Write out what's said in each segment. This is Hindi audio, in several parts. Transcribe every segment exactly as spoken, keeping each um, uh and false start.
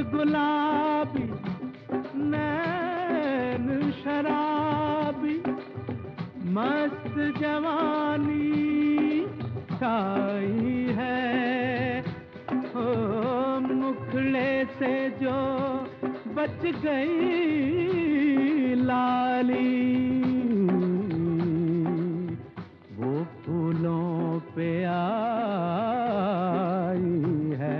गुलाबी नैन शराबी, मस्त जवानी छाई है। ओ मुखड़े से जो बच गई लाली, वो फूलों पे आई है।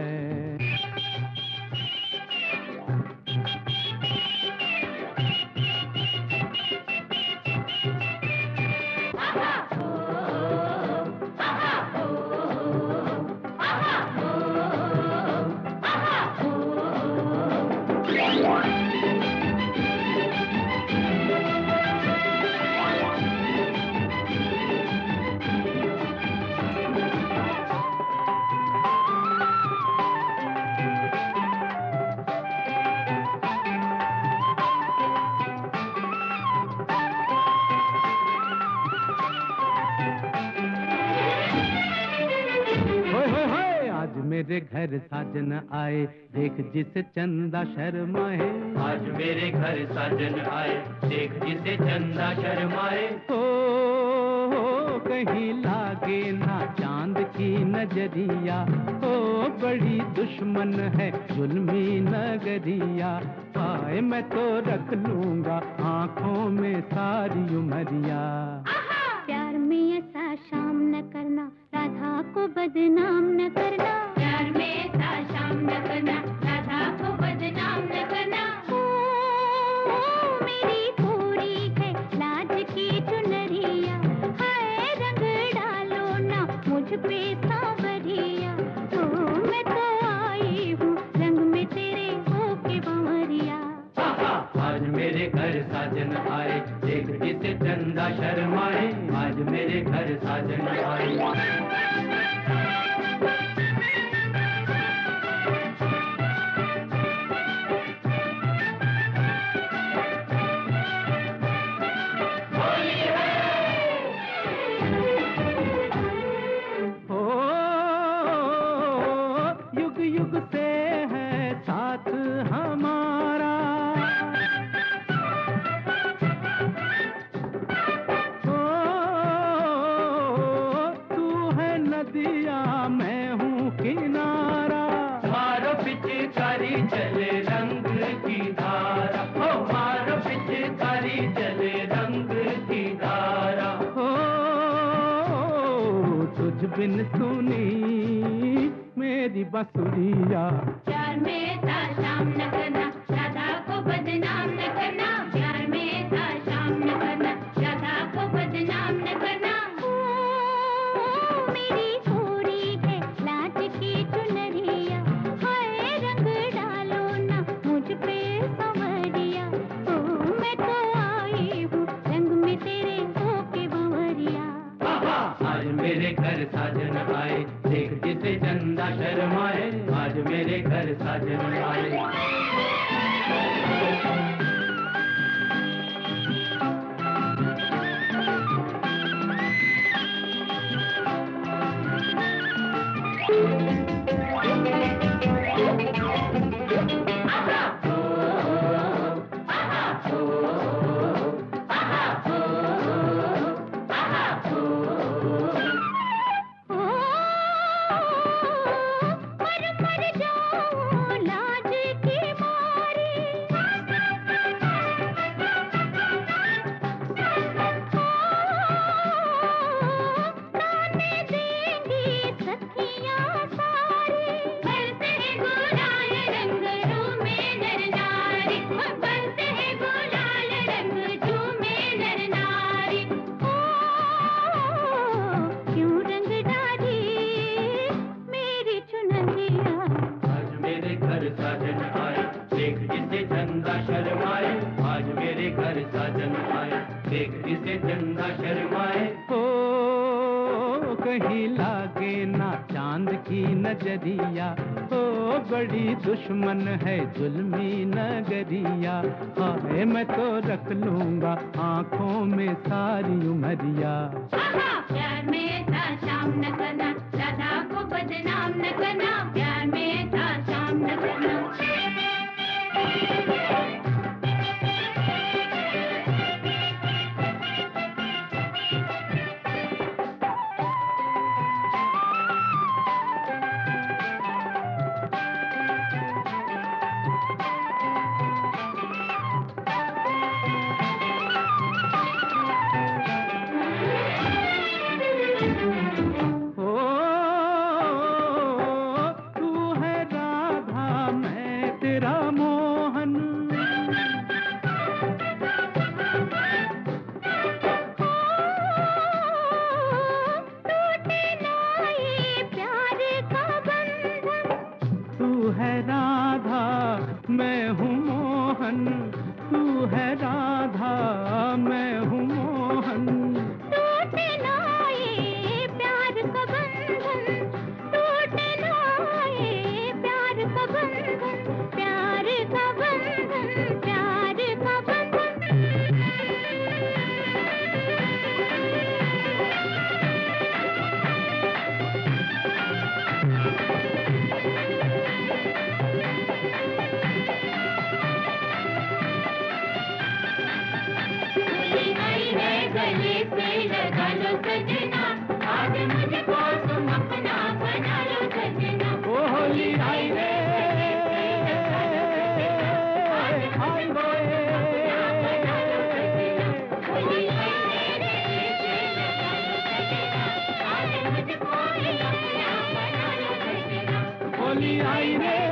मेरे घर साजन आए, देख जिसे चंदा शर्माए। आज मेरे घर साजन आए, देख जिसे चंदा शर्माए। ओ, ओ कहीं लागे ना चांद की नजरिया, ओ बड़ी दुश्मन है जुल्मी नगरिया। आए मैं तो रख लूंगा आंखों में सारी उमरिया। प्यार में ऐसा शाम न करना, राधा को बदनाम न करना। प्यार में ऐसा शाम न करना, राधा को बदनाम न करना। ओ, ओ मेरी पूरी है लाज की चुनरिया, हाय रंग डालो ना मुझ पे सांवरिया। ओ मैं तो आई हूँ रंग में तेरे होके बावरिया। आज मेरे घर साजन आए, देख जिसे चंदा शर्माए। आज मेरे घर साजन आए। ओ युग युग से है साथ हमारा, नदिया मैं हूँ किनारा। मारो पिचकारी चले रंग की धारा, ओ मारो पिचकारी चले रंग की धारा। ओ तुझ बिन सुनी मेरी बसुरिया। प्यार में था शाम न करना, राधा को बदनाम न करना। प्यार में था शाम न करना, राधा को बदनाम न करना। ओ, ओ मेरी पूरी है लाज की चुनरिया, हाय रंग डालो ना मुझ पे सांवरिया। ओ मैं तो आई हूँ रंग में तेरे होके बावरिया। आज मेरे घर साजन आए, देख जिसे चंदा शर्माए। आज मेरे घर साजन आए। साजन आए, देख जिसे चंदा शर्माए। आज मेरे घर साजन आए, देख जिसे चंदा शर्माए। ओ कहीं लागे ना चांद की नजरिया, ओ बड़ी दुश्मन है जुल्मी नगरिया। हाय मैं तो रख लूंगा आंखों में सारी उमरिया। प्यार में था शाम न करना, राधा को बदनाम न करना। प्यार में था शाम न करना। से लगा लो सजना, आज मुझको तुम अपना बना लो सजना। ओ होली आई रे आई रे, होली आई रे से लगा लो सजना, आज मुझको तुम अपना बना लो सजना। होली आई रे